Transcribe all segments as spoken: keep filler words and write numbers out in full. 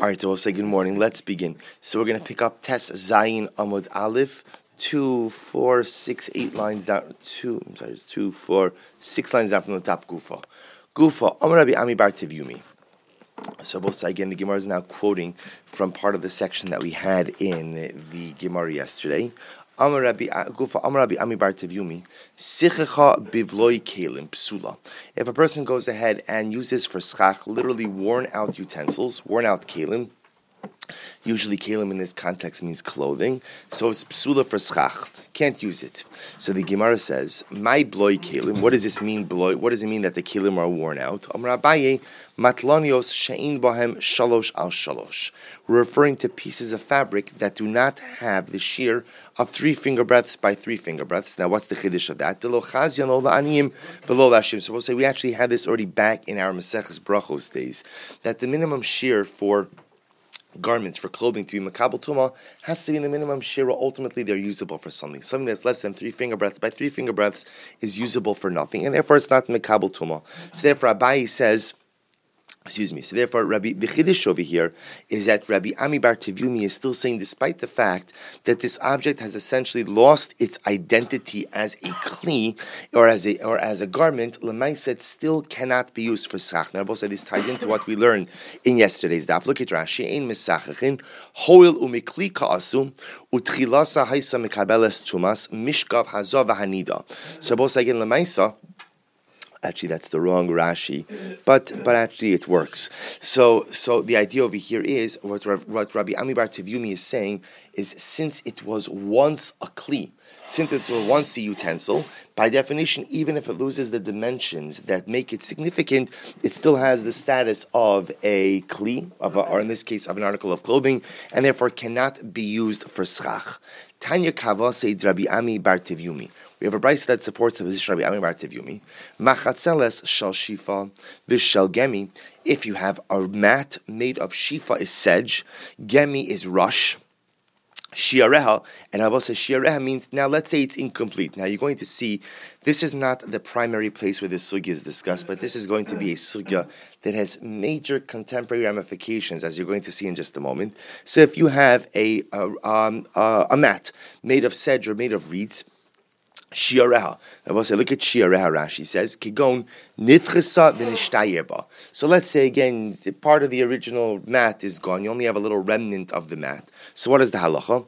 All right, so we'll say good morning. Let's begin. So we're going to pick up Tes Zayin Amud Aleph, two, four, six, eight lines down. Two, I'm sorry, it's two, four, six lines down from the top. Gufa, Gufa. Amar Rabbi Ami Bar Tevyumi. So we'll say again. The Gemara is now quoting from part of the section that we had in the Gemara yesterday. Amar Rabbi Gufa. Amar Rabbi Ami Bar Tevyumi. Sichecha bivloi kelim psula. If a person goes ahead and uses for schach literally worn out utensils, worn out kelim. Usually kelim in this context means clothing, so it's psula for schach. Can't use it. So the Gemara says, "My bloi kelim." What does this mean? Bloi. What does it mean that the kelim are worn out? Amar Abaye, matlanios she'in bohem shalosh al shalosh. We're referring to pieces of fabric that do not have the shear of three finger breadths by three finger breadths. Now, what's the chiddush of that? So we'll say we actually had this already back in our Maseches Brachos days, that the minimum shear for garments, for clothing to be makabel tumah has to be in the minimum shira. Ultimately, they're usable for something. Something that's less than three finger breadths by three finger breadths is usable for nothing, and therefore it's not makabel tumah. So therefore, Abaye says, excuse me. So therefore, Rabbi the chiddush over here is that Rabbi Ami Bar Tevyumi is still saying, despite the fact that this object has essentially lost its identity as a kli or as a or as a garment, Lemaisa it still cannot be used for schach. Now, both say this ties into what we learned in yesterday's daf. Look at Rashi. Ein misachachin hoil umikli kaasu utchilasa haisa mikabeles tumas mishkav hazav hanida. So both say again Lemaisa. Actually, that's the wrong Rashi, but but actually it works. So so the idea over here is what, what Rabbi Ami Bar Tevyumi is saying is, since it was once a kli, since it was once a utensil, by definition, even if it loses the dimensions that make it significant, it still has the status of a kli, of a, or in this case, of an article of clothing, and therefore cannot be used for schach. Tanya Kava said Rabbi Ami Bar Tevyumi. We have a brayso that supports the position of Rabbi Ami Bar Tevyumi. Machatzeles shal shifa v'shal gemi. If you have a mat made of shifa is sedge, gemi is rush, shiareha, and Abba says shiareha means, now let's say it's incomplete. Now you're going to see, this is not the primary place where this sugya is discussed, but this is going to be a sugya that has major contemporary ramifications, as you're going to see in just a moment. So if you have a a, um, a, a mat made of sedge or made of reeds, shiareha. I will say, look at shiareha. Rashi says, "Kigon nifchesa v'nishtayerba." So let's say again, the part of the original mat is gone. You only have a little remnant of the mat. So what is the halacha?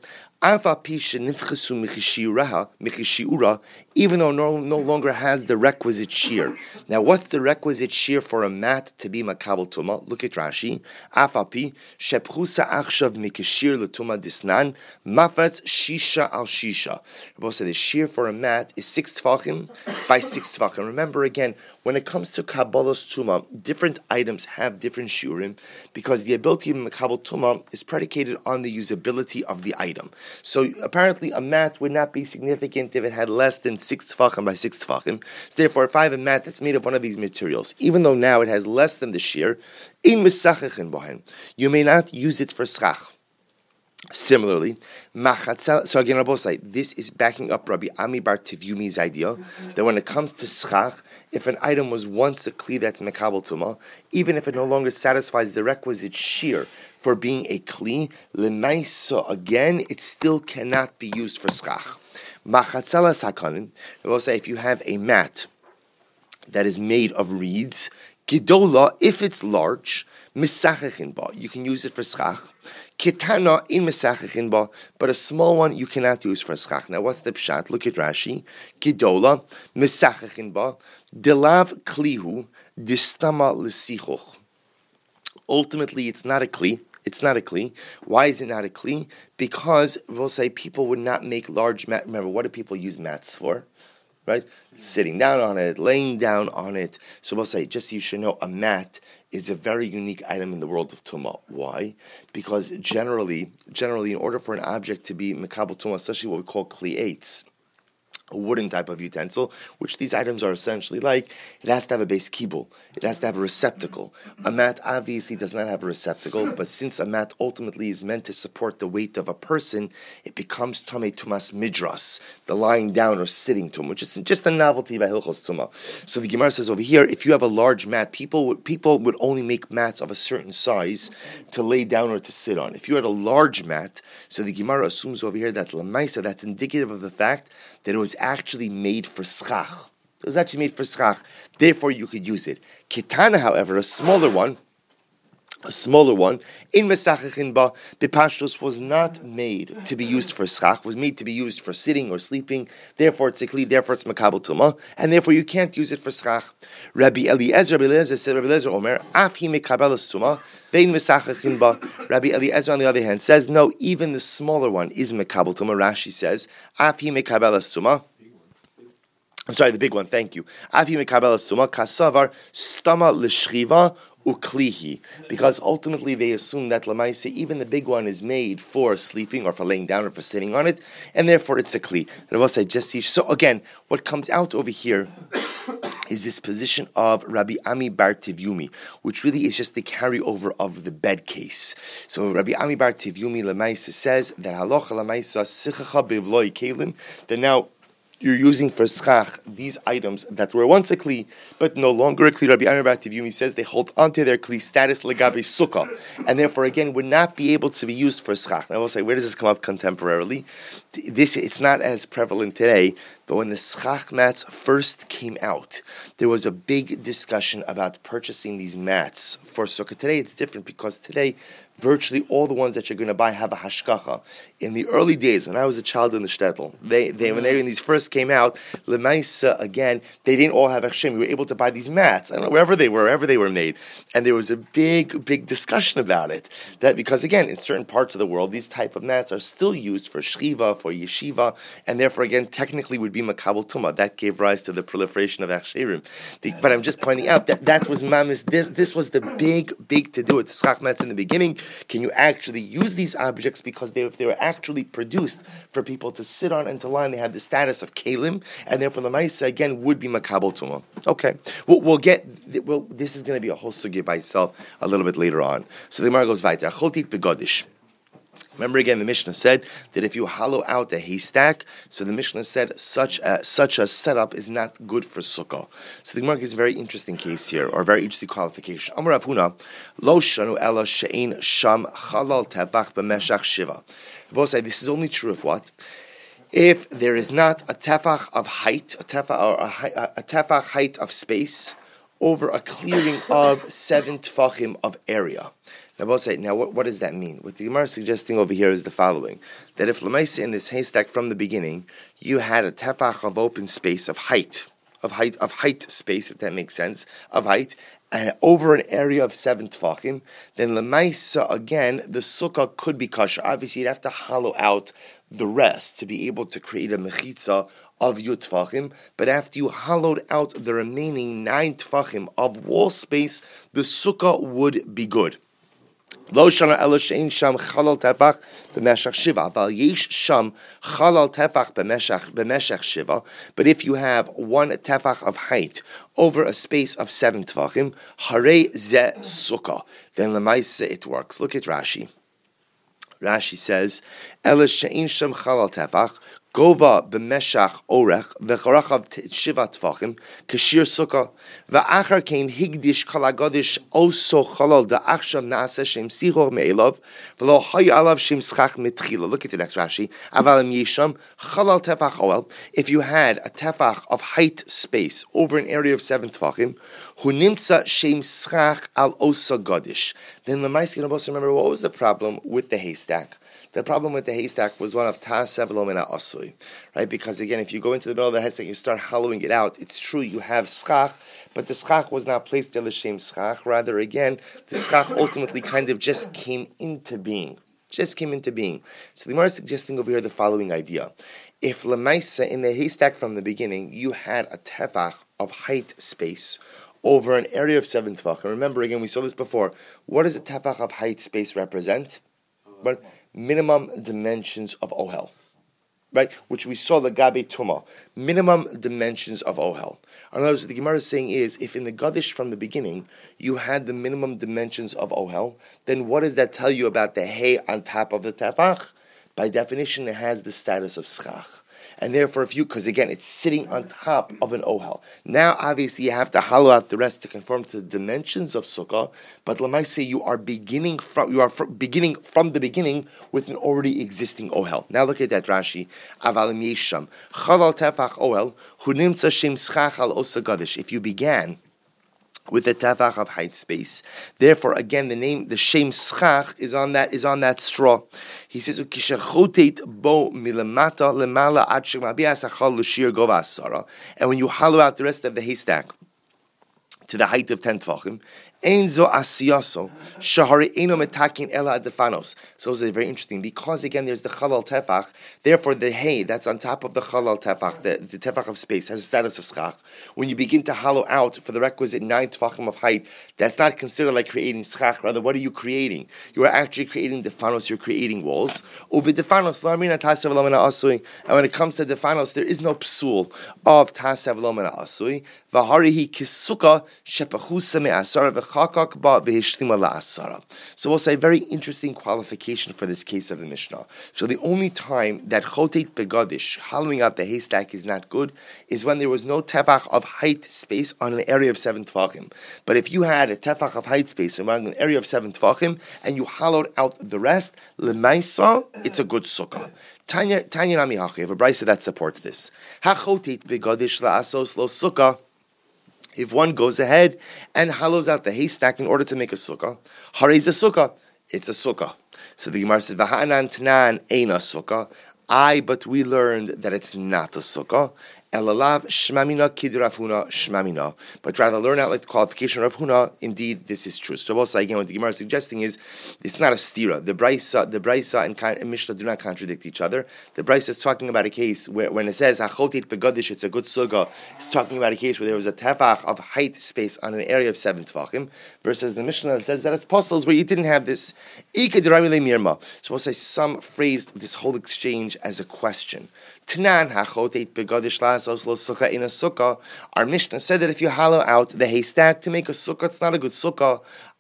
Even though no, no longer has the requisite shear. Now, what's the requisite shear for a mat to be makabel tumah? Look at Rashi. Afapi shepchusa achshav mikashir l'tumah disnan mafetz shisha al shisha. Rabbi said the shear for a mat is six tefachim by six tefachim. Remember again, when it comes to kabbalas tumah, different items have different shiurim because the ability of makabel tumah is predicated on the usability of the item. So apparently, a mat would not be significant if it had less than six tefachim by six tefachim. So therefore, if I have a mat that's made of one of these materials, even though now it has less than the shear, in misachachin bohen, you may not use it for schach. Similarly, machatzel. So again, Rabbi say this is backing up Rabbi Ami Bar Tevyumi's idea that when it comes to schach, if an item was once a kli that's mekabel tumah, even if it no longer satisfies the requisite shear for being a kli, lemaisa, again, it still cannot be used for schach. Machatzelas hakanim. I will say, if you have a mat that is made of reeds, gidola, if it's large, misachachin ba, you can use it for schach. Kitana in misachachin ba, but a small one you cannot use for schach. Now, what's the pshat? Look at Rashi. Gidola misachachin ba, delav klihu distama l'sichuch. Ultimately, it's not a kli. It's not a kli. Why is it not a kli? Because we'll say people would not make large mat. Remember, what do people use mats for? Right? Sitting down on it, laying down on it. So we'll say, just so you should know, a mat is a very unique item in the world of tumah. Why? Because generally, generally, in order for an object to be mekabel tumah, especially what we call kliates, a wooden type of utensil, which these items are essentially like, it has to have a base kibul. It has to have a receptacle. A mat obviously does not have a receptacle, but since a mat ultimately is meant to support the weight of a person, it becomes Tomei Tumas Midras, the lying down or sitting tum, which is just a novelty by Hilchos Tumah. So the Gemara says over here, if you have a large mat, people would, people would only make mats of a certain size to lay down or to sit on. If you had a large mat, so the Gemara assumes over here that Lamaisa, that's indicative of the fact that it was actually made for schach. It was actually made for schach. Therefore, you could use it. Kitana, however, a smaller one, a smaller one, in Mesachachin Ba, Bipashtos was not made to be used for schach, was made to be used for sitting or sleeping. Therefore, it's a kli, therefore it's makabel tumah, and therefore you can't use it for schach. Rabbi Eliezer, Rabbi Eliezer said, Rabbi Eliezer Omer, af hi mekabelas tumah, vein Mesachachin Ba. Rabbi Eliezer, on the other hand, says, no, even the smaller one is makabel tumah. Rashi says, af hi mekabelas tumah. I'm sorry, the big one, thank you. Af hi mekabelas tumah, kasavar, stama l'shchiva, uklihi, because ultimately they assume that lamaise, even the big one is made for sleeping or for laying down or for sitting on it, and therefore it's a kli. I just see. So again, what comes out over here is this position of Rabbi Ami Bar Tivyumi, which really is just the carryover of the bed case. So Rabbi Ami Bar Tivyumi lamaise says that halacha lamaisa sichacha bevloi kelim, that now you're using for schach these items that were once a kli, but no longer a kli. Rabbi Ami Bar Tivyumi says they hold onto their kli status legabe sukkah, and therefore again would not be able to be used for schach. Now I will say, where does this come up contemporarily? This it's not as prevalent today, but when the schach mats first came out, there was a big discussion about purchasing these mats for sukkah. Today it's different because today virtually all the ones that you're going to buy have a hashkacha. In the early days, when I was a child in the shtetl, they, they when they when these first came out, lemaisa again, they didn't all have hashim. You were able to buy these mats, I don't know, wherever they were, wherever they were made, and there was a big, big discussion about it. That because again, in certain parts of the world, these type of mats are still used for shchiva, for yeshiva, and therefore again, technically would be makabel tumah. That gave rise to the proliferation of achsherim. But I'm just pointing out that that was mamis. This, this was the big, big to do with the schach mats in the beginning. Can you actually use these objects because they, if they were actually produced for people to sit on and to lie, and they have the status of kalim, and therefore the ma'isa again would be makabel tumah. Okay, we'll, we'll get. Well, this is going to be a whole sugya by itself a little bit later on. So the Gemara goes weiter. Chotit begodish. Remember again, the Mishnah said that if you hollow out a haystack, so the Mishnah said such a such a setup is not good for sukkah. So the Gemara gives a very interesting case here, or a very interesting qualification. Amar Rav Huna, lo shanu ela she'ein sham chalal tevach b'meshach shiva. Both say this is only true of what? If there is not a tefach of height, a tefach or a, a tefach height of space over a clearing of seven tefachim of area. Now, both say, now what, what does that mean? What the Gemara is suggesting over here is the following: that if Lamaisa in this haystack from the beginning, you had a tefach of open space of height, of height, of height space, if that makes sense, of height, and over an area of seven tefachim, then Lamaisa again the sukkah could be kosher. Obviously, you'd have to hollow out the rest to be able to create a mechitza of your tefachim, but after you hollowed out the remaining nine tefachim of wall space, the sukkah would be good. Lo shana ela she'ein sham chalal tefach b'meshach shiva. Val yesh sham chalal tefach b'meshach b'meshach shiva. But if you have one tefach of height over a space of seven tefachim, harei ze sukkah. Then lemaisa it works. Look at Rashi. Rashi says, ela she'ein sham chalal tefach Gova b'meshach orech v'charachav shiva tefachim kashir sukkah v'achar kein higdish kalagadish also chalal da'achshav naaseh shem sichor me'elav v'lo hay alav shem schach mitchila. Look at the next Rashi. Avalim yesham chalal tefach oel. If you had a tefach of height space over an area of seven tefachim, hu nimtza shem schach al osa gadish. Then the Ma'aseh Rabos, remember what was the problem with the haystack? The problem with the haystack was one of ta'asev lo mina asui, right? Because again, if you go into the middle of the haystack, you start hollowing it out. It's true you have schach, but the schach was not placed there l'shem schach. Rather, again, the schach ultimately kind of just came into being, just came into being. So the Gemara is suggesting over here the following idea: if lemaisa in the haystack from the beginning you had a tefach of height space over an area of seven tefach, and remember again, we saw this before. What does a tefach of height space represent? But minimum dimensions of ohel. right? Which we saw the gabe tuma, minimum dimensions of ohel. In other words, what the Gemara is saying is, if in the Gadish from the beginning you had the minimum dimensions of ohel, then what does that tell you about the hay on top of the tefach? By definition, it has the status of schach. And therefore, if you, because again, it's sitting on top of an ohel. Now, obviously, you have to hollow out the rest to conform to the dimensions of sukkah. But say you are beginning from you are fr- beginning from the beginning with an already existing ohel. Now, look at that Rashi. Avalim yesham chalal tefach ohel hu nimtza shem schach al osa gadish. If you began with the tefach of height space, therefore, again, the name, the shem schach is on that is on that straw. He says, "Ukishachotet bo milamata lemala ad shemabias achal l'shir gova asara." And when you hollow out the rest of the haystack to the height of ten tefachim, Enzo asiyaso shahari eno metakin ela adefanos. So it's very interesting because again there's the chalal tefach. Therefore, the hay that's on top of the chalal tefach, the, the tefach of space, has a status of schach. When you begin to hollow out for the requisite nine tefachim of height, that's not considered like creating schach. Rather, what are you creating? You are actually creating defanos. You're creating walls. Ubi defanos lamina tasav lomena asui. And when it comes to defanos, there is no psul of tasav lomena asui. V'harihi kisuka shepachusa me'asara v'ch. So we'll say very interesting qualification for this case of the Mishnah. So the only time that chotet begadish, hollowing out the haystack, is not good is when there was no tefach of height space on an area of seven tefachim. But if you had a tefach of height space around an area of seven tefachim and you hollowed out the rest, lemaisa, it's a good sukkah. Tanya Tanya Nami Hachi, have a brisa that supports this. Ha chotet begadish la'asos lo sukkah. If one goes ahead and hollows out the haystack in order to make a sukkah, harayz a sukkah, it's a sukkah. So the Gemara says, "V'ha'anan tanan eina sukkah." I, but we learned that it's not a sukkah. Elalav shmamina kidrafuna shmamina. But rather learn out like the qualification of Huna. Indeed, this is true. So also again, what the Gemara is suggesting is it's not a stira. The Brisa, the Brisa and, and Mishnah do not contradict each other. The Brisa is talking about a case where when it says hachotit begadish, it's a good sukkah. It's talking about a case where there was a tefach of height space on an area of seven tefachim, versus the Mishnah that says that it's puzzles where you didn't have this. So we'll say some phrased this whole exchange as a question. Tanan hachotet begadish lasos lo sukkah in a sukkah. Our Mishnah said that if you hollow out the haystack to make a sukkah, it's not a good sukkah.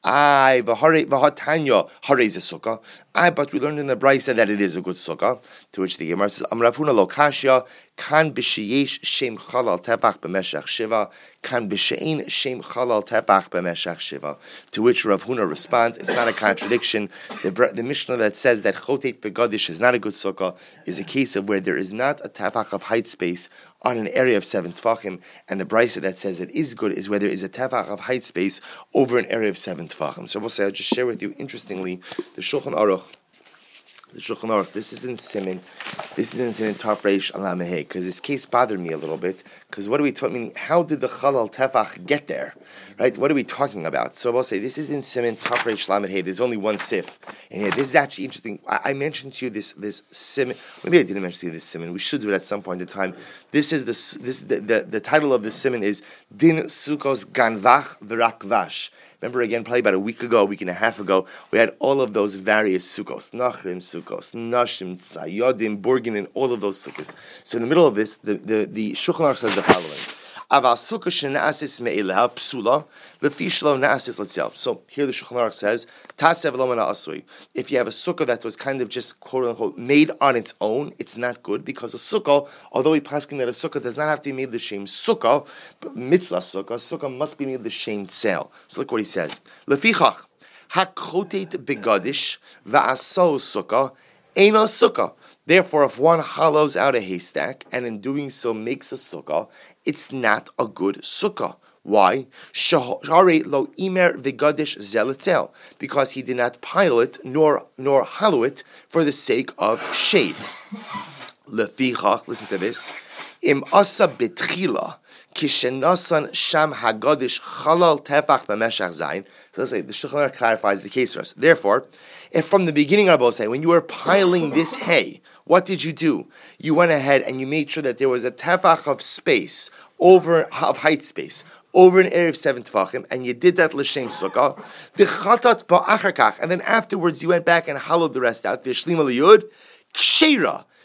I v'hatanya harez a sukkah. I, but we learned in the Brisa that it is a good sukkah. To which the Gemara says, Amravuna lo kashya kan b'sheyesh shem chalal tefach b'meshach shiva kan b'shein shem chalal tefach b'meshach shiva. To which Rav Huna responds, it's not a contradiction. The, the Mishnah that says that chotet begadish is not a good sukkah is a case of where there is not a tefach of height space on an area of seven tefachim, and the Brisa that says it is good is where there is a tefach of height space over an area of seven tefachim. So we'll say, I'll just share with you, interestingly, the Shulchan Aruch, the Shulchan Aruch, this is in Siman, this is in Siman Taf Reish Alam Hei, because this case bothered me a little bit, because what are we talking, meaning, how did the Chalal Tefach get there? Right? What are we talking about? So we'll say, this is in Siman Taf Reish Alam Hei, there's only one sif in here. This is actually interesting. I, I mentioned to you this, this Siman, maybe I didn't mention to you this Siman, we should do it at some point in time. This is the, this, the, the, the title of the Siman is Din Sukkos Ganvach V'Rakvash. Remember again, probably about a week ago, a week and a half ago, we had all of those various sukkos, Nachrim sukkos, Nashim, Tzayodim, Borgin, and all of those sukkos. So in the middle of this, the, the, the Shulchan Aruch says the following. Aval sukkah shena'asis me'ileha psula, lefi shelo na'asis l'tzel. So here the Shulchan Aruch says, Tasev lo mena asui. If you have a sukkah that was kind of just quote unquote made on its own, it's not good because a sukkah, although we paskin that a sukkah does not have to be made the same sukkah, but mitzvah sukkah, a sukkah must be made the same tzel. So look what he says. Lefichach hakotet begadish va'aso sukkah eina sukkah. Therefore, if one hollows out a haystack and in doing so makes a sukkah, it's not a good sukkah. Why? Shahare lo imer v'gadish zeletzel, because he did not pile it nor nor hollow it for the sake of shade. Lefichach, listen to this. Im asa betchila kishenasan sham hagadish chalal tefach b'meshach zayin. So let's say the Shulchan Aruch clarifies the case for us. Therefore, if from the beginning, Rabbi say, when you were piling this hay, what did you do? You went ahead and you made sure that there was a tefach of space over of height space over an area of seven tefachim, and you did that l'shem sukkah. The chatat ba'acharkach, and then afterwards you went back and hollowed the rest out. V'shlima liyud ksheira.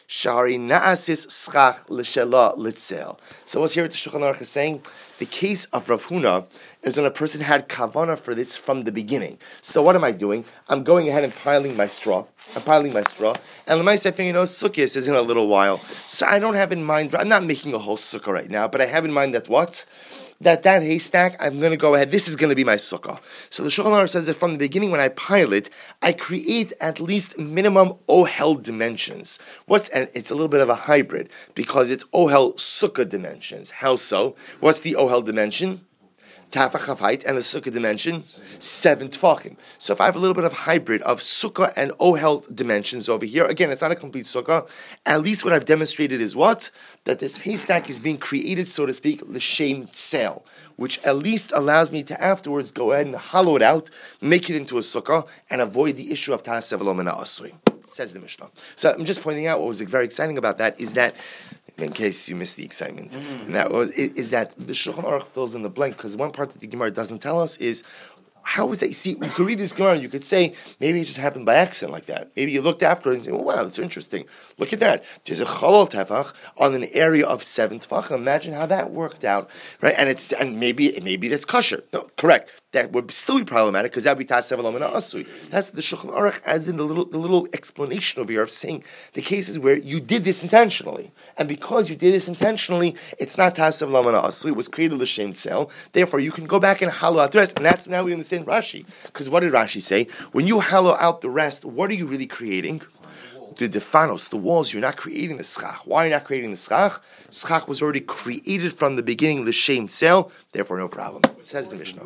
Shari na'asis schach l'shela litzel. So what's here at the Shulchan Aruch is saying? The case of Rav Huna is when a person had kavana for this from the beginning. So what am I doing? I'm going ahead and piling my straw. I'm piling my straw. And Lemay said, you know, Sukkot is in a little while. So I don't have in mind, I'm not making a whole sukkah right now, but I have in mind that what? That that haystack, I'm going to go ahead, this is going to be my sukkah. So the Shulchan Aruch says that from the beginning when I pile it, I create at least minimum ohel dimensions. What's, and it's a little bit of a hybrid, because it's ohel sukkah dimensions. How so? What's the ohel dimension? Tafach of height, and the sukkah dimension, seven tfachim. So if I have a little bit of hybrid of sukkah and ohel dimensions over here, again, it's not a complete sukkah. At least what I've demonstrated is what? That this haystack is being created, so to speak, l'shem tzel, which at least allows me to afterwards go ahead and hollow it out, make it into a sukkah, and avoid the issue of ta'aseh v'lo mina asui. Says the Mishnah. So I'm just pointing out what was very exciting about that is that, in case you missed the excitement, mm-hmm. and that was is, is that the Shulchan Aruch fills in the blank, because one part that the Gemara doesn't tell us is how is that? You see, you could read this Gemara and you could say maybe it just happened by accident like that. Maybe you looked after it and say, "Oh wow, that's interesting. Look at that. There's a cholol tefach on an area of seven tefach. Imagine how that worked out, right? And it's and maybe maybe that's kosher. No, correct. That would still be problematic because that would be taseh v'lo mina asui. That's the Shulchan Aruch adds in the little the little explanation over here of saying the cases where you did this intentionally, and because you did this intentionally, it's not taseh v'lo mina asui. It was created l'shem tzel. Therefore, you can go back and hollow out the rest, and that's now we understand Rashi. Because what did Rashi say? When you hollow out the rest, what are you really creating? The defanos, the walls. You're not creating the schach. Why are you not creating the schach? Schach was already created from the beginning, l'shem tzel. Therefore, no problem. Says the Mishnah.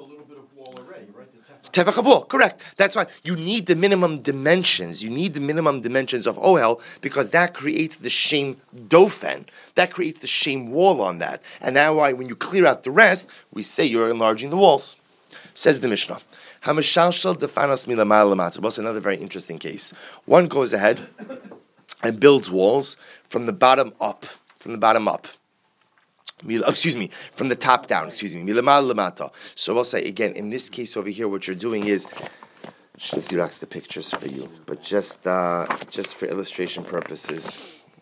Tefach of wall, correct. That's why you need the minimum dimensions. You need the minimum dimensions of ohel because that creates the shame dofen. That creates the shame wall on that. And now why when you clear out the rest, we say you're enlarging the walls. Says the Mishnah. Hameshalshal defanos milamal lamata. What's another very interesting case? One goes ahead and builds walls from the bottom up. From the bottom up. Excuse me, from the top down, excuse me. Milamal lamata. So I'll say again, in this case over here, what you're doing is Shlitzir rocks the pictures for you, but just uh, just for illustration purposes.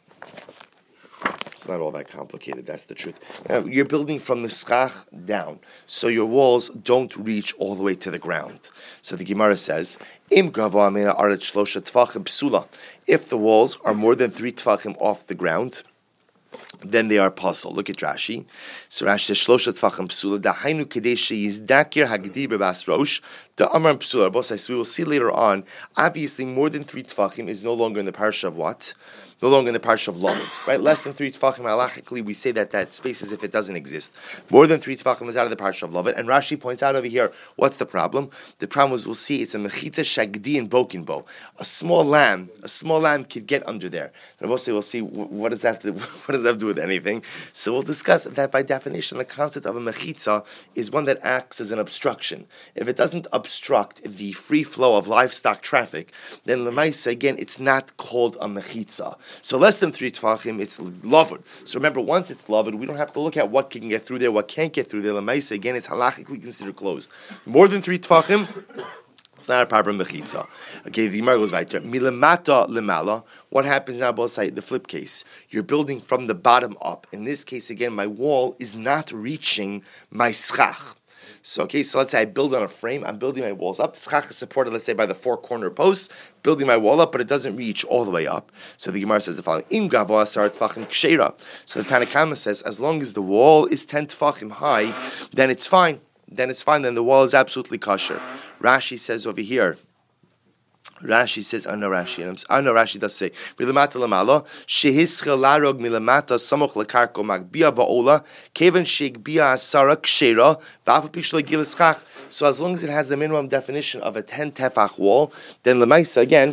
It's not all that complicated, that's the truth. Now, you're building from the schach down, so your walls don't reach all the way to the ground. So the Gemara says, Im gava mina aret shlosha tfachim psula. If the walls are more than three tfachim off the ground, then they are puzzle. Look at Rashi. So Rashi says, Shlosha tfachim psula, dahainu kadeshi yizdakir hagdi bebas rosh, the amar psula. Both sides. We will see later on, obviously more than three tfachim is no longer in the parsha of what? No longer in the parsha of Lamed, right? Less than three tefachim, halachically, we say that that space as if it doesn't exist. More than three tefachim is out of the parsha of Lamed. And Rashi points out over here, what's the problem? The problem is, we'll see, it's a mechitza shagdi and bokinbo. A small lamb, a small lamb could get under there. And we'll say, we'll see, what does that have to, what does that have to do with anything? So we'll discuss that by definition, the concept of a mechitza is one that acts as an obstruction. If it doesn't obstruct the free flow of livestock traffic, then l'maisa, again, it's not called a mechitza. So less than three tefachim, it's lavud. So remember, once it's lavud, we don't have to look at what can get through there, what can't get through there. L'maisa, again, it's halachically considered closed. More than three tefachim, it's not a proper mechitza. Okay, the Gemara goes weiter. Milamata lemala. What happens now, both sides? The flip case. You're building from the bottom up. In this case, again, my wall is not reaching my schach. So, okay, so let's say I build on a frame. I'm building my walls up. The schach is supported, let's say, by the four corner posts. Building my wall up, but it doesn't reach all the way up. So the Gemara says the following: Im gavoa asar tefachim kshera. So the Tanna Kama says, as long as the wall is ten tefachim high, then it's fine. Then it's fine. Then the wall is absolutely kosher. Rashi says over here. Rashi says, I know Rashi. I know Rashi does say, Milamata lamala, shehischel larog milamata samoch lekarko magbia vaola, kevan shegbia asara kshera, v'afu pishlo gileschach. So as long as it has the minimum definition of a ten tefach wall, then lemaisa again,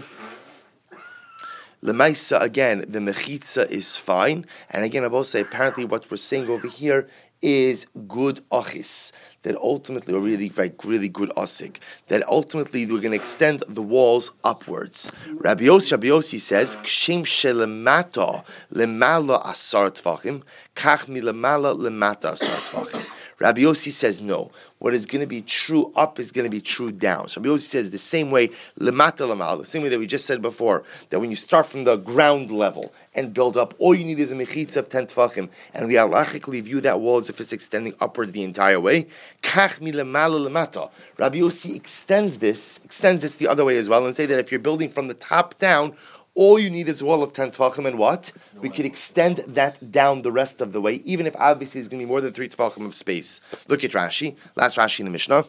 lemaisa again, the mechitza is fine. And again, I will say, apparently what we're saying over here is good achis, that ultimately, or really, right, really good asik, that ultimately we're going to extend the walls upwards. Rabbi Yossi, Rabbi Yossi says, Kshem shelemata lemala asar tfachim, kach milemala lemata asar tfachim. Rabbi Yossi says no. What is going to be true up is going to be true down. So Rabbi Yossi says the same way, lemata lamal, the same way that we just said before, that when you start from the ground level and build up, all you need is a mechitza of ten tefachim, and we halachically view that wall as if it's extending upwards the entire way. Kach milamala lemata. Rabbi Yossi extends this, extends this the other way as well, and say that if you're building from the top down, all you need is a wall of ten tefachim, and what? No we could extend that down the rest of the way, even if obviously it's going to be more than three tefachim of space. Look at Rashi, last Rashi in the Mishnah.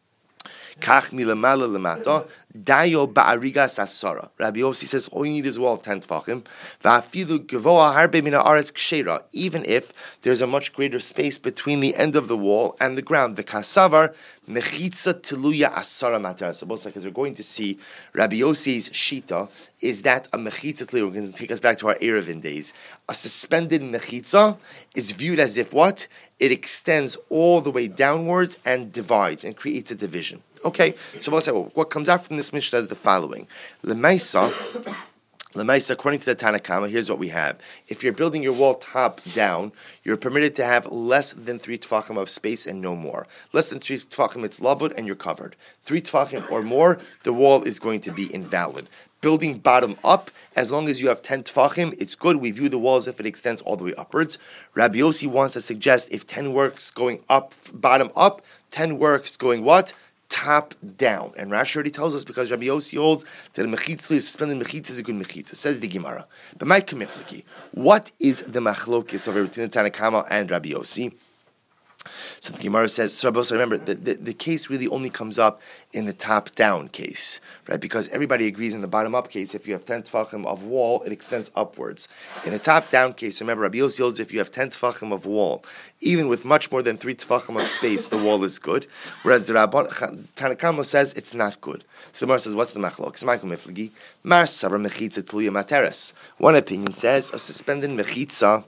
Kach milamala lemata, dayo ba'arigas asara. Rabbi Yossi says all you need is a wall of ten tefachim. Va'afilu gevoa harbe mina aretz kshera. Even if there's a much greater space between the end of the wall and the ground. The kasavar mechitza tiluya asara matar. So both because we're going to see Rabbi Yossi's shita is that a mechitza tiluya. We're going to take us back to our Erevin days. A suspended mechitza is viewed as if what? It extends all the way downwards and divides and creates a division. Okay, so we'll say, well, what comes out from this Mishnah is the following. Lemaisa, Lemaisa, according to the Tanakama, here's what we have. If you're building your wall top down, you're permitted to have less than three tefachim of space and no more. Less than three tefachim, it's lavud and you're covered. Three tefachim or more, the wall is going to be invalid. Building bottom up, as long as you have ten tefachim, it's good. We view the wall as if it extends all the way upwards. Rabbi Yossi wants to suggest if ten works going up, bottom up, ten works going what? Top down. And Rashi already tells us because Rabbi Yossi holds that a mechitza, suspended mechitza is a good mechitza. Says the Gemara. But my kamifliki, what is the machlokis over between the Tanakama and Rabbi Yossi? So the Gemara says, so remember, the, the, the case really only comes up in the top-down case, right? Because everybody agrees in the bottom-up case, if you have ten tefachim of wall, it extends upwards. In a top-down case, remember, Rabbi Yossi holds if you have ten tefachim of wall, even with much more than three tefachim of space, the wall is good. Whereas the Rabban Tanakama says it's not good. So the Gemara says, what's the machlok? Mar savar mechitza tluya materes. One opinion says a suspended mechitza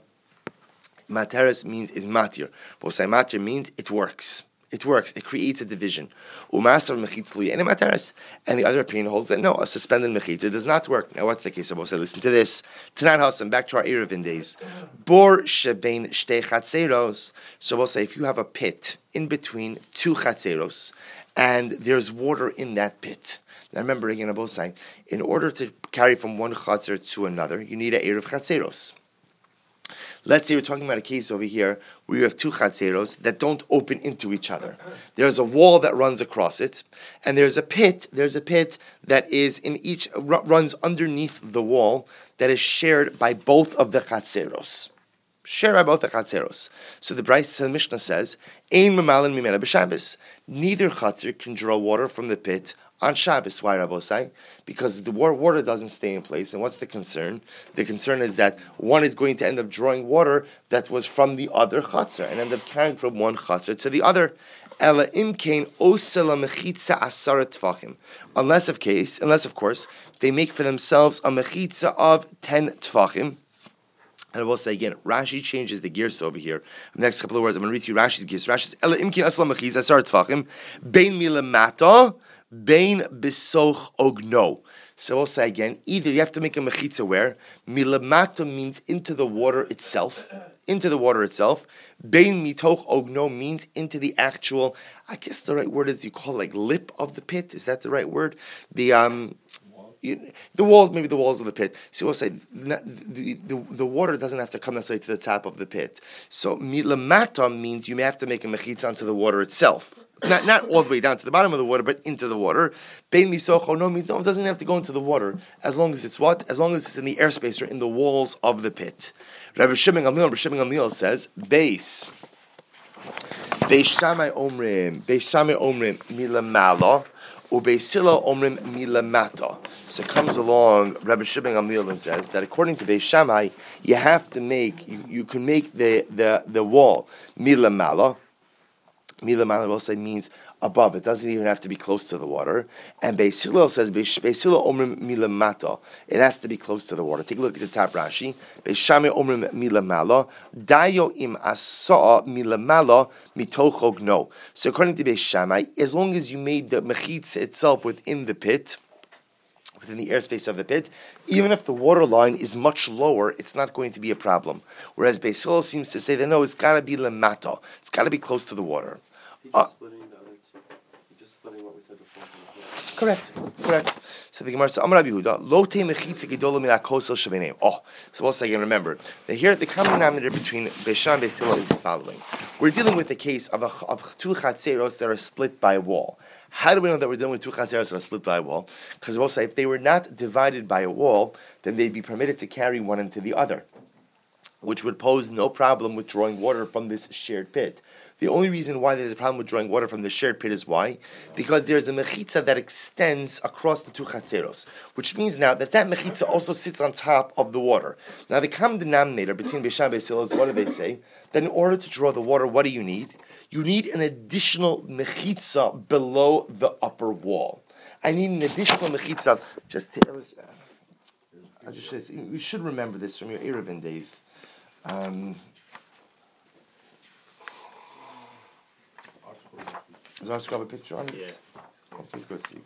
materes means is matir. But say matir means it works. It works. It creates a division. Umasav mechitza and materes. And the other opinion holds that no, a suspended mechitza does not work. Now what's the case? I will say, listen to this. Tanan Hasan, back to our Erevin days. Bor shebein shtei chatzeros. So we'll say if you have a pit in between two chatzeros, and there's water in that pit. Now remember again, I will say, in order to carry from one chatzer to another, you need a erev chatzeros. Let's say we're talking about a case over here where you have two chatzeros that don't open into each other. There's a wall that runs across it, and there's a pit. There's a pit that is in each runs underneath the wall that is shared by both of the chatzeros. Shared by both the chatzeros. So the Bryce and Mishnah says, "Ein memalin mimena b'Shabbos." Neither chatzer can draw water from the pit on Shabbos. Why, Rabbosai? Because the water doesn't stay in place. And what's the concern? The concern is that one is going to end up drawing water that was from the other chatzar and end up carrying from one chatzar to the other. Ela imkein osela mechitza asara tefachim. Unless of case, unless of course they make for themselves a mechitza of ten tefachim. And I will say again, Rashi changes the gears over here. In the next couple of words, I'm going to read to you Rashi's gears. Rashi says, Ela imkein osela mechitza asara tefachim bein milamata bein bisoch ogno. So we'll say again, either you have to make a mechitza where milamata means into the water itself, into the water itself. Bein mitoch ogno means into the actual, I guess the right word is you call it like lip of the pit. Is that the right word? The um, you, the walls, maybe the walls of the pit. So we'll say the, the, the water doesn't have to come necessarily to the top of the pit. So milamata means you may have to make a mechitza onto the water itself. Not not all the way down to the bottom of the water, but into the water. Bein misocho no means no, it doesn't have to go into the water as long as it's what? As long as it's in the airspace or in the walls of the pit. Rabbi Shimon Gamliel, Rabbi Shimon Gamliel says, Beis. Beis Shammai omrim, Beis Shammai omrim milamala, uBeis Hillel omrim milamata. So it comes along, Rabbi Shimon Gamliel and says that according to Beis Shammai, you have to make, you, you can make the, the, the wall milamala. Milamala will say means above. It doesn't even have to be close to the water. And Beis Hillel says Beis Hillel omrim milamata. It has to be close to the water. Take a look at the top Rashi. Beis Shammai omrim milamala. Dayo im asa milamala mitochog no. So according to Beis Shammai, as long as you made the mechitza itself within the pit, within the airspace of the pit, even if the water line is much lower, it's not going to be a problem. Whereas Beis Hillel seems to say that no, it's got to be lemata. It's got to be close to the water. Is he just Uh, splitting the other two? You're just splitting what we said before. Correct, correct. So the Gemara says, Amar Rabbi Yehuda, Lo te mechitza gedola min hakosel shebeneim. Oh, so also again, remember, that here the common denominator between Beis Shammai and Beis Hillel is the following. We're dealing with the case of, a, of two chatzeros that are split by a wall. How do we know that we're dealing with two chatzeros that are split by a wall? Because also, if they were not divided by a wall, then they'd be permitted to carry one into the other, which would pose no problem with drawing water from this shared pit. The only reason why there's a problem with drawing water from the shared pit is why? Because there's a mechitza that extends across the two chatzeros, which means now that that mechitza also sits on top of the water. Now the common denominator between Beis Shammai and Beis Hillel is, what do they say? That in order to draw the water, what do you need? You need an additional mechitza below the upper wall. I need an additional mechitza. Just to, uh, I just say, you should remember this from your Eruvin days. Um, Does I grab a picture on it? Yeah. Okay, good. So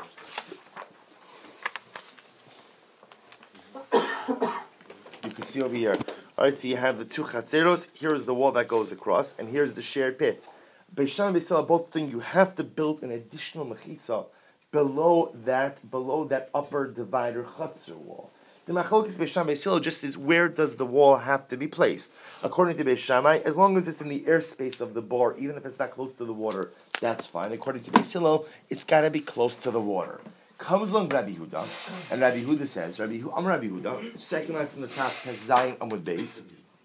you, can you can see over here. All right, so you have the two chatzeros. Here is the wall that goes across, and here's the shared pit. Beis Shammai and Beis Hillel are both saying you have to build an additional mechitza below that, below that upper divider chatzer wall. The machlokes Beis Shammai and Beis Hillel just is, where does the wall have to be placed? According to Beis Shammai, as long as it's in the airspace of the bore, even if it's not close to the water, that's fine. According to Beis Hillel, it's got to be close to the water. Comes along Rabbi Yehuda, and Rabbi Yehuda says, Rabbi Yehuda, Am Rabbi Yehuda, second line from the top has Zion Amud Beis.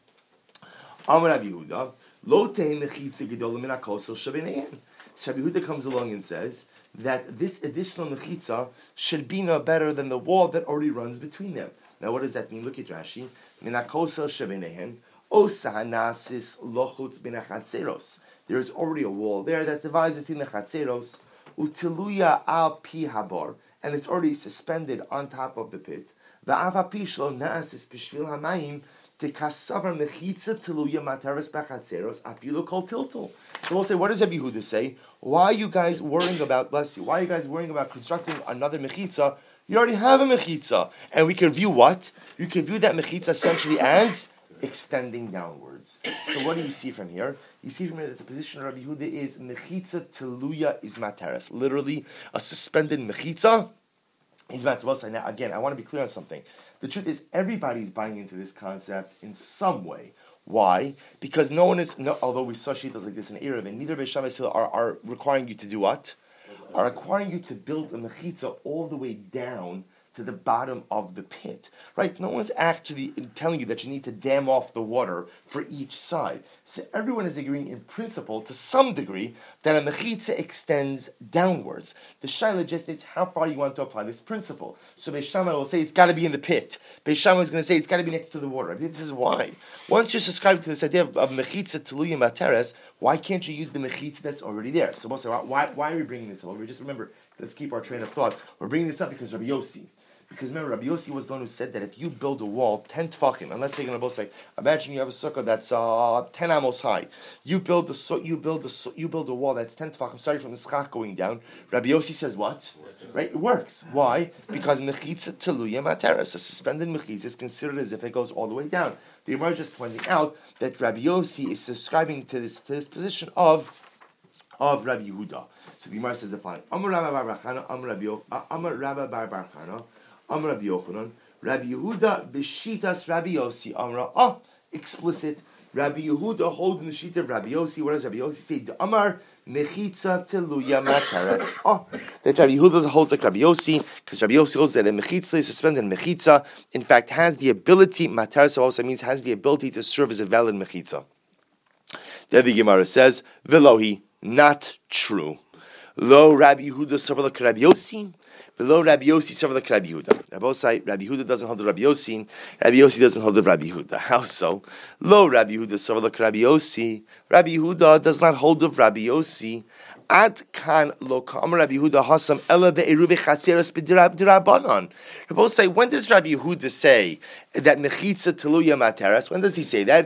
Am Rabbi Yehuda, Lo tein mechitza gedola min hakosel shebeneim. So Rabbi Yehuda comes along and says that this additional mechitza should be no better than the wall that already runs between them. Now, what does that mean? Look at Rashi. Min hakosel shebeneim, osa hanasis lochutz bin hachatzeros. There is already a wall there that divides between the chatzeros. Utiluya al pi habar, and it's already suspended on top of the pit. The avapishlo naasis b'shvil hamayim tekasavar mechitza tiluya materes b'chatzeros afilu kol tiltul. So we'll say, what does Rabbi Yehuda say? Why are you guys worrying about, bless you, why are you guys worrying about constructing another mechitza? You already have a mechitza. And we can view what? You can view that mechitza essentially as extending downwards. So what do you see from here? You see from here that the position of Rabbi Yehuda is mechitza teluya is materes. Literally, a suspended mechitza is materes. Now, again, I want to be clear on something. The truth is, everybody's buying into this concept in some way. Why? Because no one is, no, although we saw shittas like this in Erev, and neither Beis Shammai and Beis Hillel are, are requiring you to do what? Are requiring you to build a mechitza all the way down to the bottom of the pit, right? No one's actually telling you that you need to dam off the water for each side. So everyone is agreeing in principle, to some degree, that a mechitza extends downwards. The shaila just is how far you want to apply this principle. So Beis Shammai will say it's got to be in the pit. Beis Shammai is going to say it's got to be next to the water. This is why. Once you're subscribed to this idea of, of mechitza teluya materes, why can't you use the mechitza that's already there? So we'll say, why, why are we bringing this up? Well, we just remember, let's keep our train of thought. We're bringing this up because Rabbi Yossi. Because remember, Rabbi Yossi was the one who said that if you build a wall ten tefachim, and let's say you're going to both say, imagine you have a sukkah that's uh, ten amos high. You build a so, you build a so, you build a wall that's ten tefachim. Sorry, from the schach going down. Rabbi Yossi says what? Right, it works. Why? Because mechitza teluya materes, a suspended mechitza is considered as if it goes all the way down. The Gemara is just pointing out that Rabbi Yossi is subscribing to this to this position of of Rabbi Yehuda. So the Gemara says the following: Amar Rabbi Bar Barchana, Amar Rabbi Amar Rabbi Bar Barchana. Amar Rabbi Yochanan, Rabbi Yehuda b'shitas Rabbi Yossi. Amar, ah, explicit. Rabbi Yehuda holds in the sheet of Rabbi Yossi. What does Rabbi Yossi say? Amar mechitza teluya materes. Ah, that Rabbi Yehuda holds like Rabbi Yossi, because Rabbi Yossi holds that a mechitza is suspended. Mechitza, in fact, has the ability. Materes also means has the ability to serve as a valid mechitza. There the Gemara says, "Velohi, not true. Lo Rabbi Yehuda savar Rabbi Yossi." Below Rabbi Yossi, several like Rabbi Yehuda. Rabbi Yossi, Rabbi Yehuda doesn't hold the Rabbi Yossi. Rabbi Yossi doesn't hold the Rabbi Yehuda. How so? Lo Rabbi Yehuda, several like Rabbi Yossi. Rabbi Yehuda does not hold of Rabbi Yossi. Ad kan lo kam Rabbi Yehuda hasam ela be'eruve chatzeros b'dirabanan. Rabbi Yossi, when does Rabbi Yehuda say that mechitza teluya materes? When does he say that?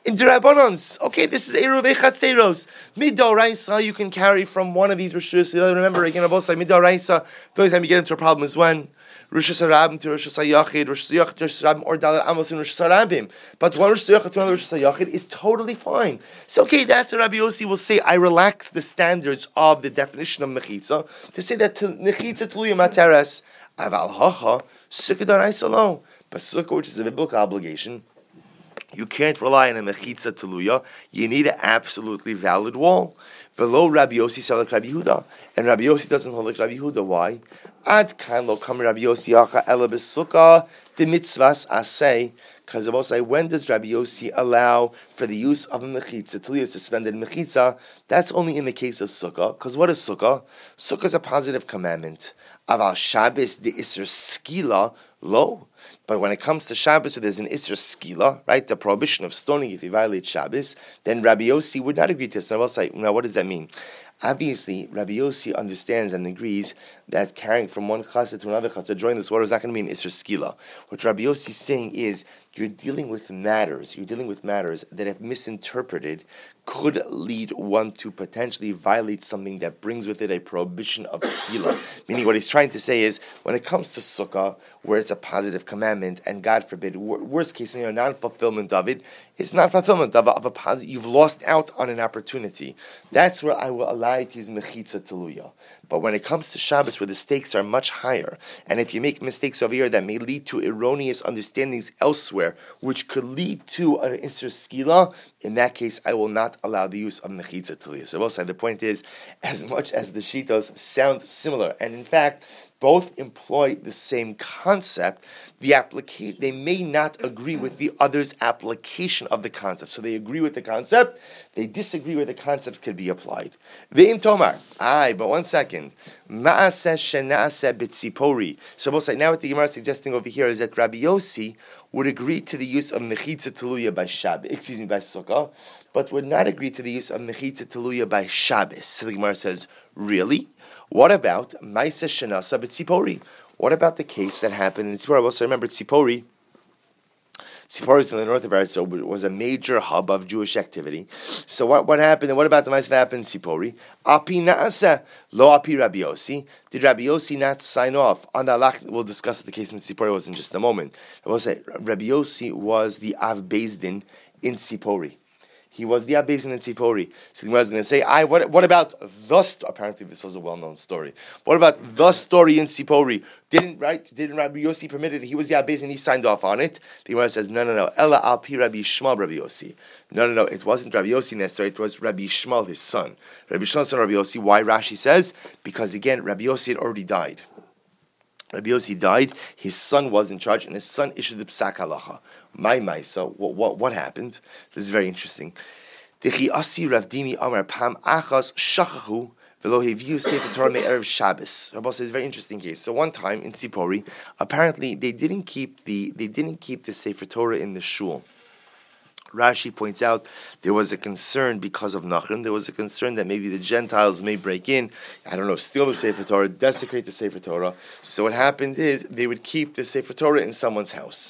In Derabbanans, okay, this is Eruv Echatzeros. Midoraisa, you can carry from one of these Rishus. Remember, again, on both sides, Midoraisa, the only time you get into a problem is when Rosh Hashanah to Rosh Hashanah, Rosh Hashanah to Rosh Hashanah, or Dalar Amos and Rosh Hashanah. But one Rosh Hashanah to another Rosh Hashanah is totally fine. So, okay, that's what Rabbi Yossi will say. I relax the standards of the definition of Mechitza to say that Mechitza Tluya Materes, Aval Hacha, Sukkah Daraisa Lo. But Sukkah, which is a biblical obligation, you can't rely on a mechitza teluya. You need an absolutely valid wall. Velo Rabbi Yossi sound like Rabbi Yehuda, and Rabbi Yossi doesn't hold like Rabbi Yehuda. Why? Ad kan lo kam Rabbi Yossi acha ela b'sukkah de mitzvahs asay. Because about say, when does Rabbi Yossi allow for the use of a mechitza teluya, suspended mechitza? That's only in the case of sukkah. Because what is sukkah? Sukkah is a positive commandment. Aval Shabbos de iser skila lo. But when it comes to Shabbos, where there's an Isra Skila, right, the prohibition of stoning if you violate Shabbos, then Rabbi Yossi would not agree to this. Now, I'll say, now what does that mean? Obviously, Rabbi Yossi understands and agrees that carrying from one chassid to another chassid, drawing this water, is not going to mean Isra Skila. What Rabbi Yossi is saying is, you're dealing with matters, you're dealing with matters that, if misinterpreted, could lead one to potentially violate something that brings with it a prohibition of skila. Meaning, what he's trying to say is, when it comes to sukkah, where it's a positive commandment, and God forbid, worst case scenario, non-fulfillment of it, it's not fulfillment of a, of a positive. You've lost out on an opportunity. That's where I will allow you to use mechitza teluya. But when it comes to Shabbos, where the stakes are much higher, and if you make mistakes over here that may lead to erroneous understandings elsewhere, which could lead to an isser skila, in that case, I will not allow the use of mechitza teluya. So, also, the point is, as much as the shitos sound similar, and in fact, both employ the same concept, the application, they may not agree with the other's application of the concept. So they agree with the concept, they disagree with the concept could be applied. Ve'im tomar, aye, but one second. Ma'aseh shena'aseh b'tzipori. So both now what the Gemara is suggesting over here is that Rabbi Yossi would agree to the use of mechitza teluya by Shabbos, excuse me, by Sukkah, but would not agree to the use of mechitza teluya by Shabbos. So the Gemara says, really? What about Maisa Shenasa B'Tzipori? What about the case that happened in Tzipori? Also, remember Tzipori. Tzipori is in the north of Eretz, so it was a major hub of Jewish activity. So what, what happened? And what about the Maisa that happened in Tzipori? Api Naasa Lo Api Rabbi Yossi. Did Rabbi Yossi not sign off on the halach? We'll discuss the case in Tzipori was in just a moment. I will say Rabbi Yossi was the Av Beis Din in Tzipori. He was the Abbezin in Tzipori. So the Gemara is going to say, I, what, what about the story? Apparently this was a well-known story. What about the story in Tzipori? Didn't, right, didn't Rabbi Yossi permit it? He was the Abbezin, he signed off on it. The Gemara says, no, no, no. Ella al pi Rabbi Shmuel Rabbi Yossi. No, no, no. It wasn't Rabbi Yossi necessarily. It was Rabbi Shmuel, his son. Rabbi Shmuel's son, Rabbi Yossi. Why? Rashi says, because again, Rabbi Yossi had already died. Rabbi Yossi died, his son was in charge, and his son issued the Psak Halacha. My Maisa, what, what, what happened? This is very interesting. Dechi Asi Rav Dimi Amar Pam Achas Shachachu Velo Heviu Sefer Torah Me'erev Shabbos. Rabbi says, very interesting case. So one time in Tzipori, apparently they didn't keep the they didn't keep the Sefer Torah in the shul. Rashi points out there was a concern because of Nachum. There was a concern that maybe the Gentiles may break in, I don't know, steal the Sefer Torah, desecrate the Sefer Torah. So what happened is they would keep the Sefer Torah in someone's house.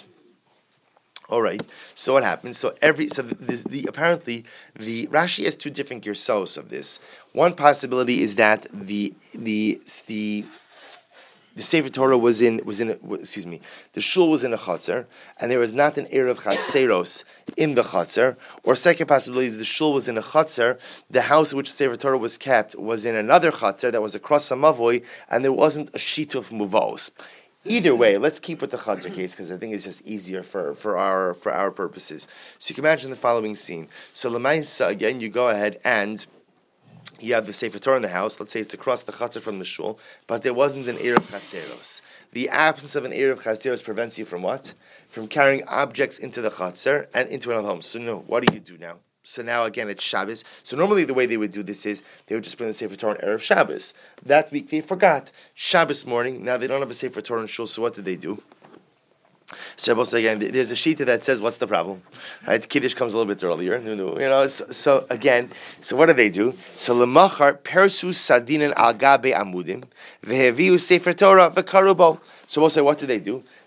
All right. So what happens? So every so the, the, the apparently the Rashi has two different gersos of this. One possibility is that the the the The Sefer Torah was in was in a, excuse me. The shul was in a chutzner, and there was not an erev chatzeros in the chutzner. Or second possibility is the shul was in a chutzner. The house in which the Sefer Torah was kept was in another chutzner that was across a mavoi, and there wasn't a sheet of muvos. Either way, let's keep with the chutzner case because I think it's just easier for, for our for our purposes. So you can imagine the following scene. So Lamaisa, again, you go ahead and you have the Sefer Torah in the house. Let's say it's across the chutzner from the shul, but there wasn't an erev chatzeros. The absence of an erev chatzeros prevents you from what? From carrying objects into the chutzner and into another home. So no, what do you do now? So now again it's Shabbos. So normally the way they would do this is they would just bring the Sefer Torah on Erev Shabbos. That week they forgot. Shabbos morning, now they don't have a Sefer Torah in shul, so what did they do? So again, there's a sheet that says, what's the problem? Right? Kiddush comes a little bit earlier. You know, so, so again, so what do they do? So lemachar persu sadinin al gabe amudim veheviu Sefer Torah v'karubo. So we'll say, what do they do?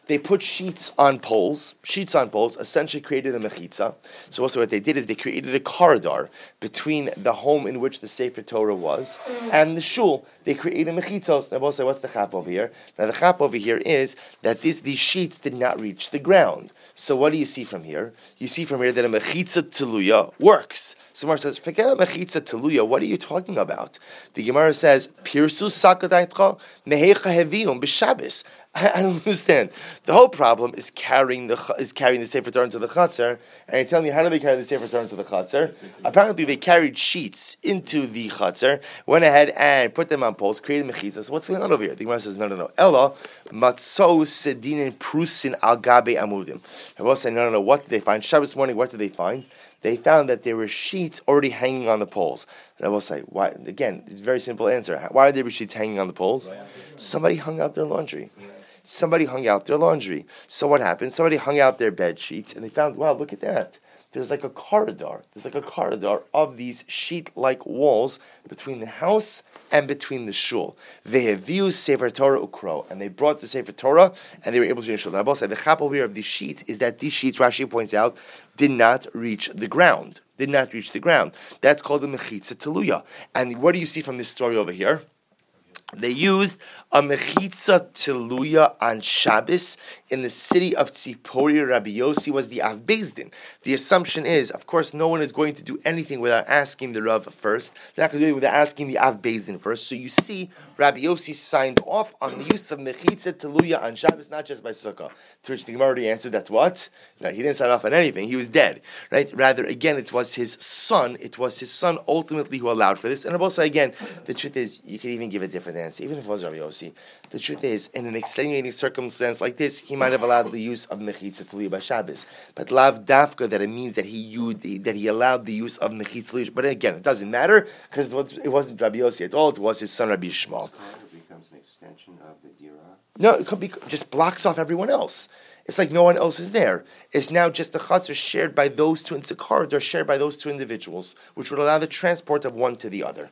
they put sheets on poles. Sheets on poles essentially created a mechitza. So also what they did is they created a corridor between the home in which the Sefer Torah was and the shul. They created a mechitza. So I'll say, what's the chap over here? Now the chap over here is that this, these sheets did not reach the ground. So what do you see from here? You see from here that a mechitza teluya works. So Gemara says, forget about mechitza teluya. What are you talking about? The Gemara says, Pirsus sakadaitcha mehecha hevium b'Shabbos. I don't understand. The whole problem is carrying the is carrying the Sefer Torah into the Chatzar, and you're telling me how do they carry the Sefer Torah into the Chatzar? Apparently, they carried sheets into the Chatzar, went ahead and put them on poles, created mechitzas. So what's going on over here? The Gemara says, no, no, no. Ella matzos sedinin prusin al gabe amudim. I will say, no, no, no. What did they find? Shabbos morning, what did they find? They found that there were sheets already hanging on the poles. And I will say, why? Again, it's a very simple answer. Why are there sheets hanging on the poles? Somebody hung out their laundry. Somebody hung out their laundry. So what happened? Somebody hung out their bed sheets, and they found, wow, look at that. There's like a corridor. There's like a corridor of these sheet-like walls between the house and between the shul. They have views Sefer Torah ukro, and they brought the Sefer Torah, and they were able to be in shul. Now, I will say, the chap over here of these sheets is that these sheets, Rashi points out, did not reach the ground. Did not reach the ground. That's called the mechitza teluya. And what do you see from this story over here? They used a mechitza teluya on Shabbos in the city of Tzipori. Rabbi Yossi was the Av Beis Din. The assumption is, of course, no one is going to do anything without asking the Rav first. They're not going to do it without asking the Av Beis Din first. So you see, Rabbi Yossi signed off on the use of mechitza teluya on Shabbos, not just by Sukkah. To which the Gemara already answered, that's what? No, he didn't sign off on anything. He was dead, right? Rather, again, it was his son. It was his son ultimately who allowed for this. And I will say again, the truth is, you could even give a different answer, even if it was Rabbi Yossi. The truth is, in an extenuating circumstance like this, he might have allowed the use of mechitza teluya by Shabbos, but lav dafka, that it means that he used, that he allowed the use of mechitza teluya. But again, it doesn't matter because it wasn't Rabbi Yossi at all. It was his son Rabbi Shmuel. Becomes an extension of the dira. No, it could be just blocks off everyone else. It's like no one else is there. It's now just the chutzner shared by those two. It's a corridor shared by those two individuals, which would allow the transport of one to the other.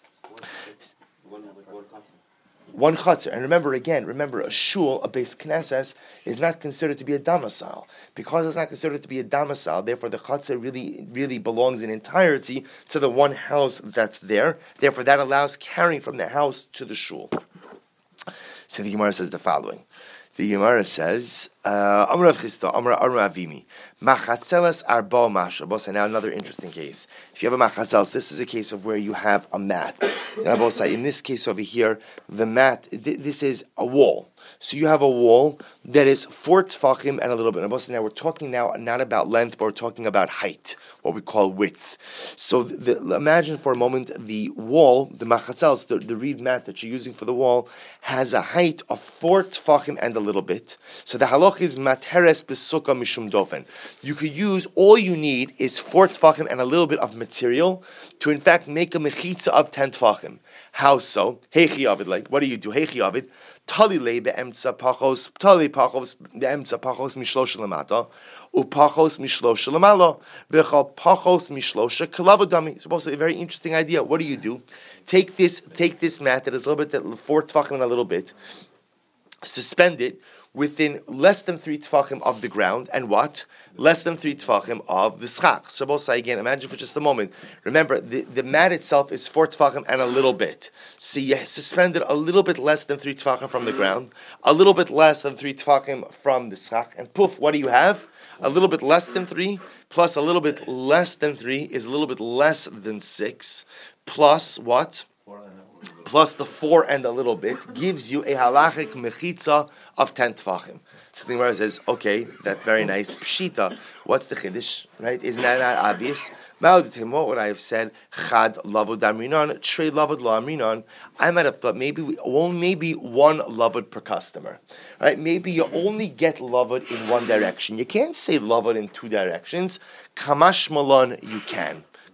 One chutzner. And remember again, remember a shul, a beis knesses, is not considered to be a domicile. Because it's not considered to be a domicile, therefore the chutzner really, really belongs in entirety to the one house that's there. Therefore that allows carrying from the house to the shul. So the Gemara says the following. The Gemara says, Amr Rav Chisda, Amr Avimi, Machatzelas arba masha. And now another interesting case. If you have a machatzelas, this is a case of where you have a mat. And I will say, in this case over here, the mat, th- this is a wall. So you have a wall that is four tefachim and a little bit. And I will say, now we're talking now not about length, but we're talking about height, what we call width. So the, the, imagine for a moment the wall, the machatzelas, the, the reed mat that you're using for the wall, has a height of four tefachim and a little bit. So the halach is materes besukkah mishum dofen. You could use, all you need is four tefachim and a little bit of material to in fact make a mechitza of ten tefachim. How so? Heichi avid, like, what do you do? Heichi avid, tali le be'emtza pachos, tali pachos be'emtza pachos mishlosh lemata, upachos mishlosh lemala, v'chal pachos mishlosh kalavodami. So also a very interesting idea. What do you do? Take this, take this mat that is a little bit, that four tefachim and a little bit, suspend it within less than three tefachim of the ground, and what? Less than three tefachim of the schach. So we'll say again, imagine for just a moment. Remember, the, the mat itself is four tefachim and a little bit. So you suspend it a little bit less than three tefachim from the ground, a little bit less than three tefachim from the schach, and poof, what do you have? A little bit less than three, plus a little bit less than three is a little bit less than six, plus what? Plus the four and a little bit gives you a halachic mechitza of ten tefachim. So the Gemara says, okay, that's very nice. Pshita, what's the chiddush? Right? Isn't that not obvious? What would I have said? Chad lavud amrinon, trei lavud lo amrinon. I might have thought maybe we, well, maybe one lavud per customer. Right? Maybe you only get lavud in one direction. You can't say lavud in two directions. Kamash malon, you can.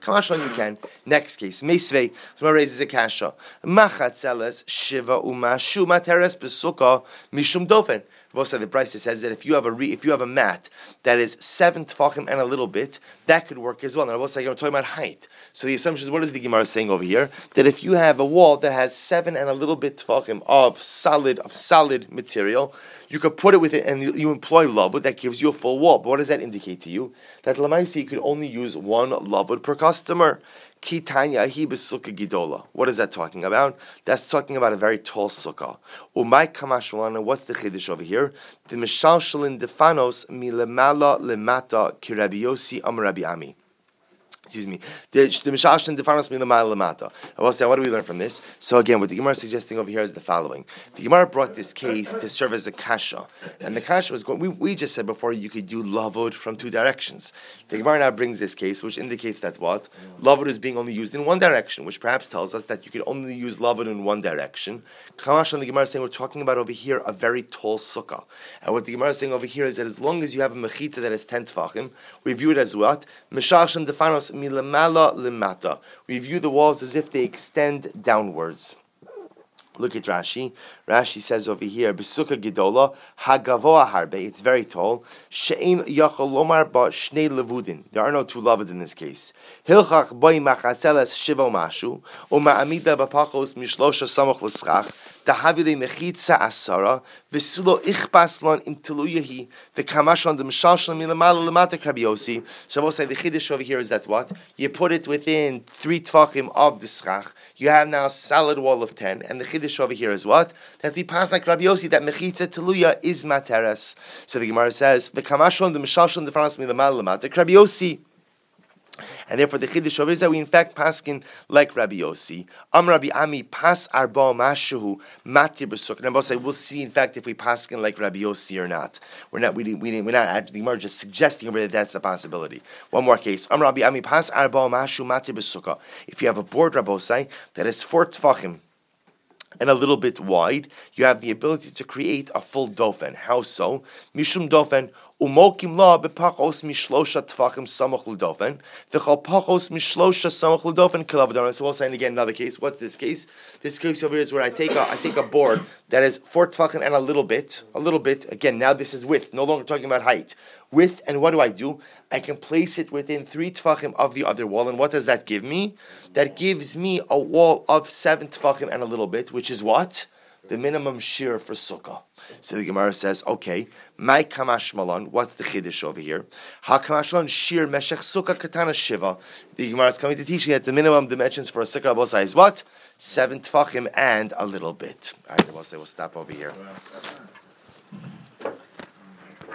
Kamashon, you can. Next case, Meisvei. Someone raises a kasha. Machatzeles shiva umashu materes besukkah mishum dofen. Most of the Brisa says that if you have a re, if you have a mat that is seven tefachim and a little bit, that could work as well. Now, also, I'm talking about height. So the assumption is, what is the Gemara saying over here? That if you have a wall that has seven and a little bit tefachim of solid of solid material, you could put it with it, and you, you employ lavud, that gives you a full wall. But what does that indicate to you? That lamaisi you could only use one lavud per customer. Kitanya hi besukkah gidola. What is that talking about? That's talking about a very tall sukkah. Umay kamashmalana. What's the chiddush over here? The mishalshalin defanos milemala lemata kirabi Yosi am Rabbi Ami. Excuse me. The Mishashin defanos milamala lemata. I will say, what do we learn from this? So again, what the Gemara is suggesting over here is the following: the Gemara brought this case to serve as a kasha, and the kasha was going. We, we just said before you could do lavud from two directions. The Gemara now brings this case, which indicates that what lavud is being only used in one direction, which perhaps tells us that you could only use lavud in one direction. Kamash and the Gemara is saying we're talking about over here a very tall sukkah, and what the Gemara is saying over here is that as long as you have a mechita that is ten tefachim, we view it as what Mishashin defanos milamala limata. We view the walls as if they extend downwards. Look at Rashi. Rashi says over here, Besukkah Gidola, Hagavoa Harbe, it's very tall. She'ein Yachol Lomar ba Shnei Levudin. There are no two lavud in this case. Hilchach boi machatzeles shivo mashu, o ma'amida bapachos mishlosha samach l'schach, Dahavile mechitza asara, v'sulo ichbaslon im teluyahi, v'kamashon the mishalshon milamala lemata krabiosi. So I will say the chiddush over here is that what? You put it within three tvachim of the schach. You have now a solid wall of ten, and the chiddush over here is what? That we pass like Rabbi Yossi, that mechitza teluya is materes. So the Gemara says, v'kamashon the mishalshon the franas milamala lemata krabiosi. And therefore, the chiddush over is that we in fact paskin like Rabbi Yossi. Am Rabbi Ami pas arba mashu matir b'sukkah. And say we'll see in fact if we paskin like Rabbi Yossi or not. We're not. We we we're not actually. We're just suggesting that that's a possibility. One more case. Am Rabbi Ami pas arba mashu matir b'sukkah. If you have a board Rabbosai that is four tefachim and a little bit wide, you have the ability to create a full dofen. How so? Mishum dofen umokim la bepachos mishlosha tfachim samach l'dofen v'chal pachos mishlosha samach l'dofen kilavadon. So we'll say again another case. What's this case? This case over here is where I take a I take a board that is four tfachim and a little bit, a little bit. Again, now this is width. No longer talking about height. Width, and what do I do? I can place it within three tfachim of the other wall, and what does that give me? That gives me a wall of seven tfachim and a little bit, which is what? The minimum shear for sukkah. So the Gemara says, okay, my kamash malon, what's the chiddush over here? Ha kamash malon shear meshech sukkah katana shiva. The Gemara is coming to teach you that the minimum dimensions for a sukkah abosai is what? Seven tfachim and a little bit. All right, we'll say we'll stop over here.